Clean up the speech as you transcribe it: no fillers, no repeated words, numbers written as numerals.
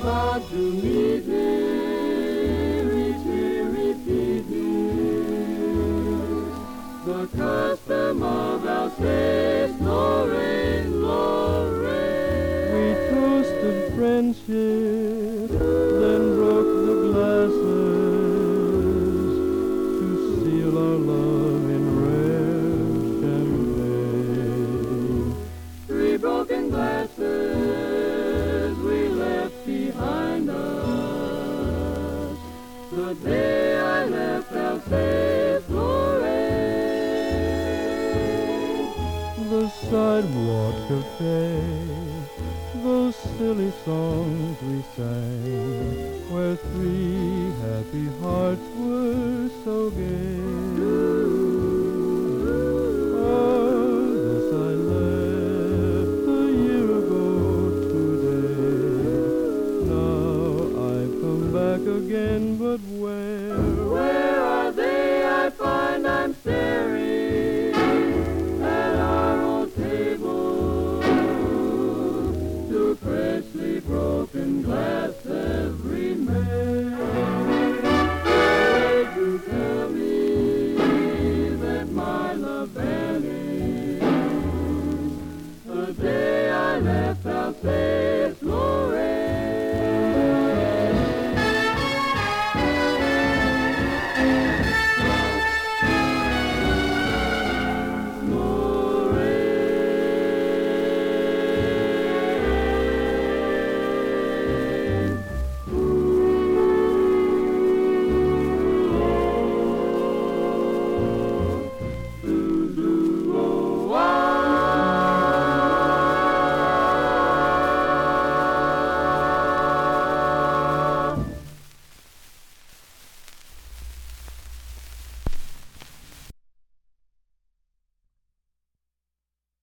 vowed to meet him each year repeating the custom of Alsace, Lorraine, Lorraine. We toasted friendship, then broke the glasses to seal our love in rare champagne. Three broken glasses we left behind us the day I left Alsace, Lorraine. The sidewalk cafe, those silly songs we sang, where three happy hearts were so gay. Oh, this I left a year ago today. Now I've come back again, but where? Where are they? I find I'm staring at our old table. Two freshly broken glasses remain. They do tell me that my love vanished the day I left Alsace.